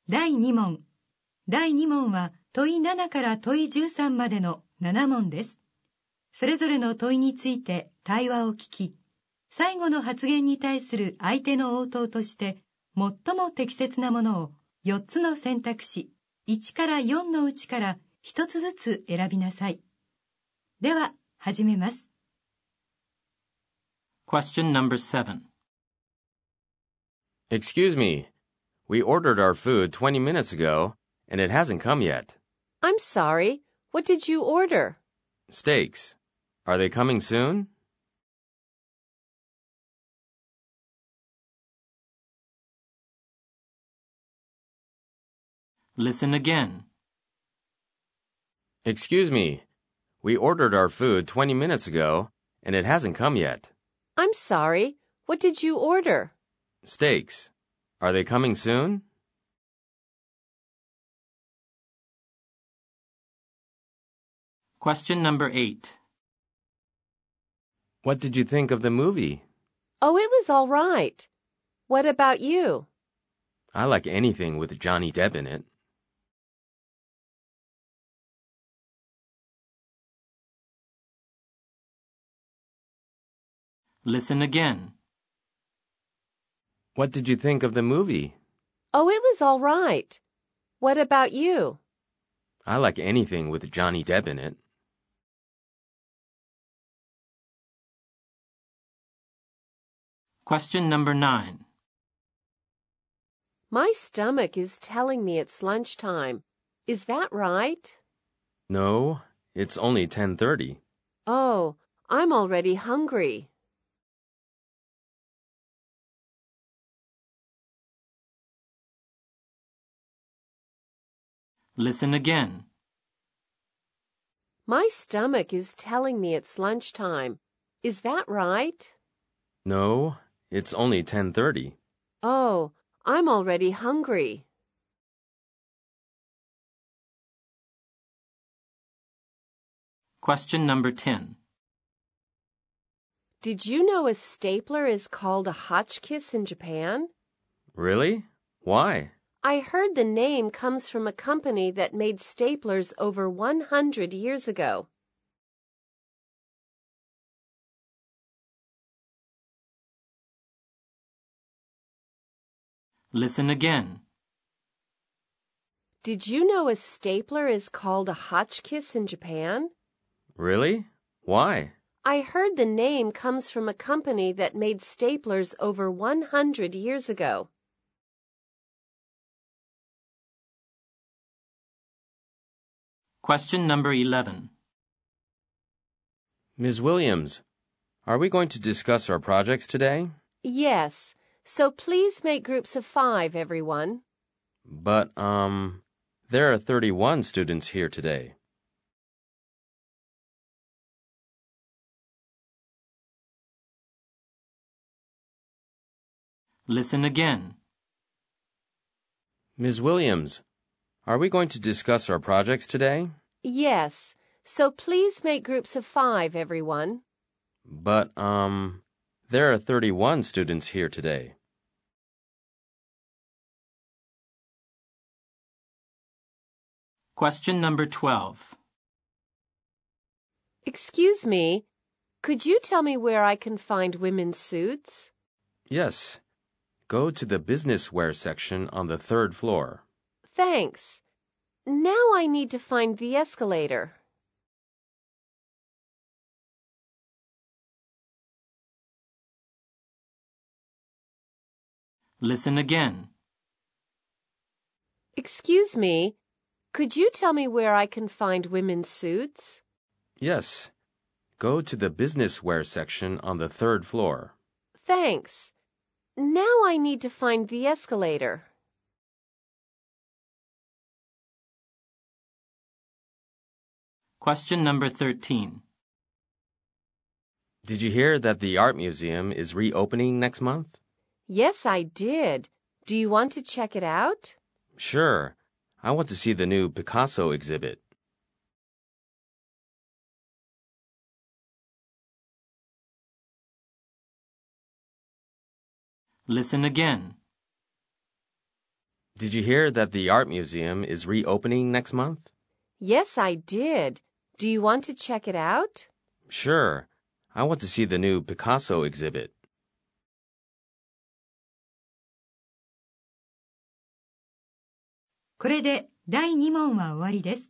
第2問。第2問は問い7から問い13までの7問です。それぞれの問いについて対話を聞き、最後の発言に対する相手の応答として、最も適切なものを4つの選択肢、1から4のうちから1つずつ選びなさい。では、始めます。 Question number 7. Excuse me. We ordered our food 20 minutes ago, and it hasn't come yet. I'm sorry. What did you order? Steaks. Are they coming soon? Listen again. Excuse me. We ordered our food 20 minutes ago, and it hasn't come yet. I'm sorry. What did you order? Steaks. Are they coming soon? Question number 8. What did you think of the movie? Oh, it was all right. What about you? I like anything with Johnny Depp in it. Listen again. What did you think of the movie? Oh, it was all right. What about you? I like anything with Johnny Depp in it. Question number 9. My stomach is telling me it's lunchtime. Is that right? No, it's only 10:30. Oh, I'm already hungry. Listen again. My stomach is telling me it's lunchtime. Is that right? No, it's only 10:30. Oh, I'm already hungry. Question number 10. Did you know a stapler is called a Hotchkiss in Japan? Really? Why? I heard the name comes from a company that made staplers over 100 years ago. Listen again. Did you know a stapler is called a Hotchkiss in Japan? Really? Why? I heard the name comes from a company that made staplers over 100 years ago. Question number 11. Ms. Williams, are we going to discuss our projects today? Yes, so please make groups of 5, everyone. But, there are 31 students here today. Listen again. Ms. Williams, are we going to discuss our projects today? Yes, so please make groups of 5, everyone. But, there are 31 students here today. Question number 12. Excuse me, could you tell me where I can find women's suits? Yes. Go to the business wear section on the 3rd floor. Thanks. Now I need to find the escalator. Listen again. Excuse me, could you tell me where I can find women's suits? Yes. Go to the business wear section on the 3rd floor. Thanks. Now I need to find the escalator. Question number 13. Did you hear that the art museum is reopening next month? Yes, I did. Do you want to check it out? Sure. I want to see the new Picasso exhibit. Listen again. Did you hear that the art museum is reopening next month? Yes, I did. Do you want to check it out? Sure. I want to see the new Picasso exhibit. これで第2問は終わりです。